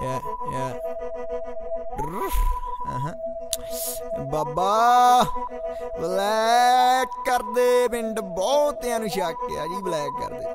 baa baa black कर दे पिंड बहुतियां नूं शक आ जी ब्लैक कर दे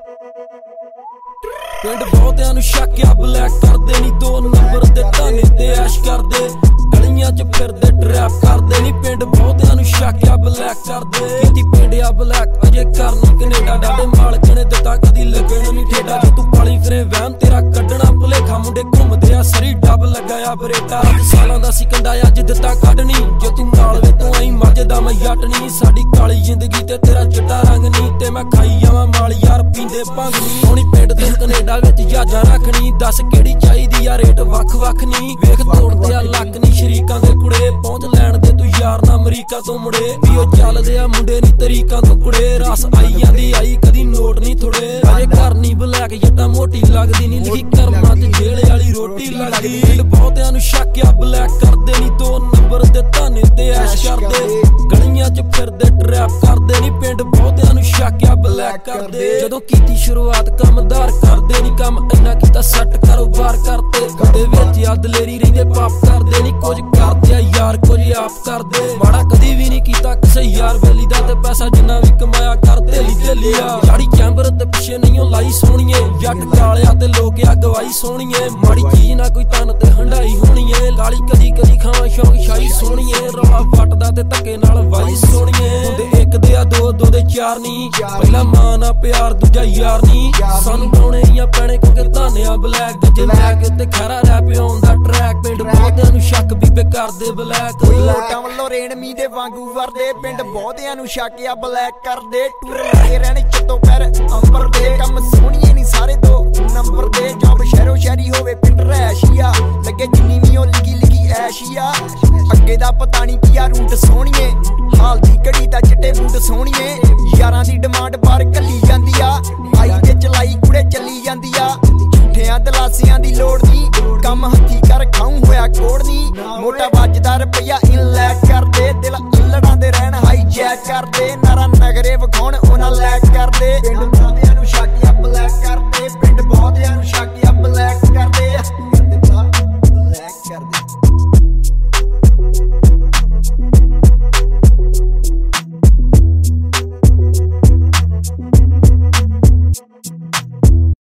पिंड बहुतियां नूं शक आ ब्लैक कर दे नी 2 नंबर दे ताने ते ऐश कर दे गलियां च फिरदे ट्रैप कर दे नी पिंड बहुतियां नूं शक आ ब्लैक कर दे कीती पिंड आ ब्लैक अजे करनी कनेडा डाडे मालक ने दिता कदी लगण नी ठेडा जे तू पाली फिरे वहम तेरा कड्डना भुलेखा मुंडे घुमदे आ सरी डब लगाया बरेटा सालां दा सिकंडा अज दिता कढनी जे तू नाल वे तू आई मज दा मैं जट नी साडी काली जिंदगी ते तेरा चिट्टा रंग नी ते मैं खाई जावां माल यार पींदे भंग नी होनी पिंड ते कनेडा विच जहाजां रखनी दस केड़ी चाहीदी आ रेट वख वख नी वेख तोड़दे आ लक नी शरीकां दे कुड़े पहुंच लैण दे तू यार ना अमरीका तो मुड़े भी ओ चलदे आ मुंडे नी तरीकां तो कुड़े रस आई जांदी आई कदी नोट नी थोड़े अजे घर नी ब्लैक जट्टा मोटी लगदी नी लिखी करमां ते जेल वाली रोटी लगदी पिंड बहुतियां नूं शक आ ब्लैक कर दे नी 2 नंबर दे ताने ते ऐश कर दे गलियां च फिरदे ट्रैप कर दे नी पिंड बहुतियां नूं शक आ ब्लैक कर दे जदों कीती शुरुआत कमदार कर दे नी कम इन्ना कीता सट कारोबार करते कदे विच आ दलेरी रहिंदे पाप कर दे नी कुछ करदे आ यार कुछ आप कर दे माड़ा कदी भी नहीं कीता किसे यार वेली दा ते पैसा जिन्ना भी कमाया कर ढेली आ याड़ी कैंबर ते पिछे नहीं लाई सोहणीए जट कालिया ते लोक आ गवाई सोहणीए माड़ी चीज ना कोई तन ते हंडाई होणीए लाली कदी कदी खावां शौक शाही सोहणीए रौला फटदा ते धक्के नाल वाई सोहणीए हुंदे एक दे आ दो दो दे चार नी पहला मां ना प्यार दूजा यार नी सानू गाउणे ही पैणे क्योंकि ताने आ ब्लैक जे ब्लैक ते खरा रैप आउंदा ट्रैक पिंड बहुतियां नूं शक बीबे करदे ब्लैक लोटां वल्लों रेण मी दे वांगू वरदे पिंड बहुतियां नूं शक आ ब्लैक करदे टूर लगे रहणे चित्तों पैर अंबर दे कम सोहणीए नी सारे 2 नंबर दे जॉब शहरों शहरी होवे पिंड रैशिया लगे जिन्नी भी ओ लिखी लिखी ऐशिया अगे दा पता नहीं किया रूट सोहणीए हाल दी घड़ी दा चिट्टे बूट सोहणीए यारां दी डिमांड बाहर कल्ली जांदी आ आई ते चलाई कुड़े चली जांदी आ झूठियां दलासियां दी लोड़ नी कम हत्थी कर खाऊं होया कोड़ नी मोटा वजदा